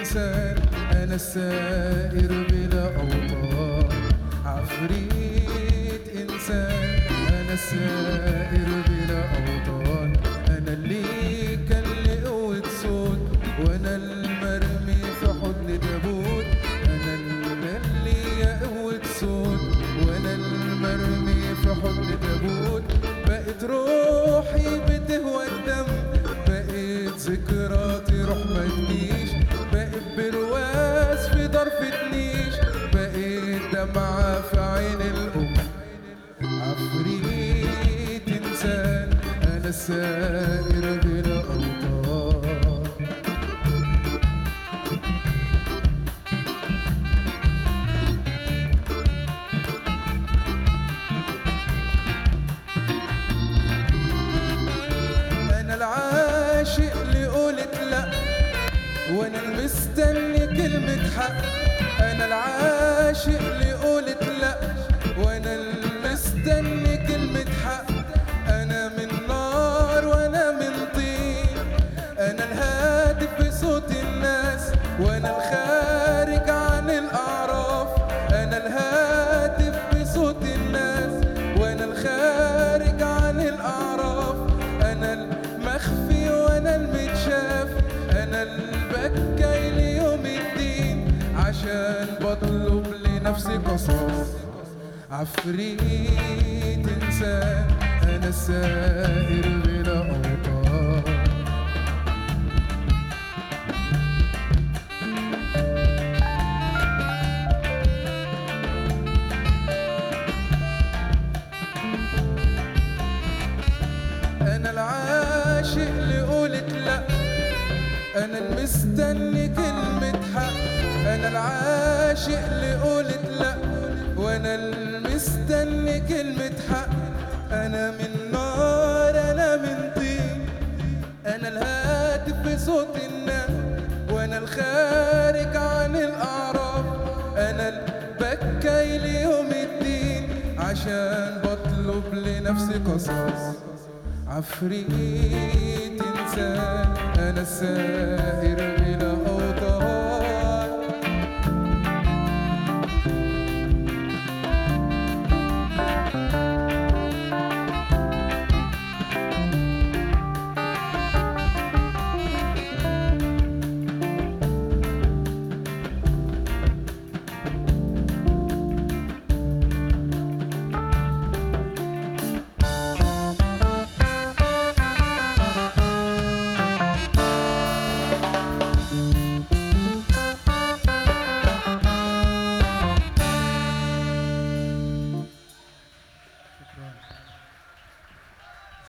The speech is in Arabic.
إنسان، أنا السائر بلا أوطان. عفريت إنسان، أنا السائر بلا أوطان. أنا اللي كان لي قوة صوت، وأنا المرمي في حضن تابوت. أنا اللي يا قوة صوت، وأنا المرمي في حضن تابوت. بقت روحي بتهوى الدم، بقت ذكرى روح ما تجيش، بقت برواز في طرفة نيش، بقت دمعة في عين الأم. عفريت إنسان، أنا السائر بلا أوطان. أنا العاشق اللي قلت لأ، وأنا المستني كلمة حق. أنا العاشق اللي قلت لأ، وأنا المستني كلمة حق. أنا من نار وأنا من طين، أنا الهادف بصوت الناس، وأنا الخارج عن الأعراف. أنا الهادف بصوت الناس، وأنا الخارج عن الأعراف. أنا المخفي وأنا المتشاف، أنا البكاي ليوم الدين، عشان بطلب لنفسي قصاص. عفريت إنسان، أنا السائر بلا أوطان. أنا العاشق اللي قلت لأ، أنا المستني كلمة حق. أنا العاشق اللي قلت لأ، وأنا المستني كلمة حق. أنا من نار، أنا من طين، أنا الهاتف بصوت الناس، وأنا الخارج عن الأعراف. أنا البكاي ليوم الدين، عشان بطلب لنفسي قصاص. عفريت إنسان، أنا السائر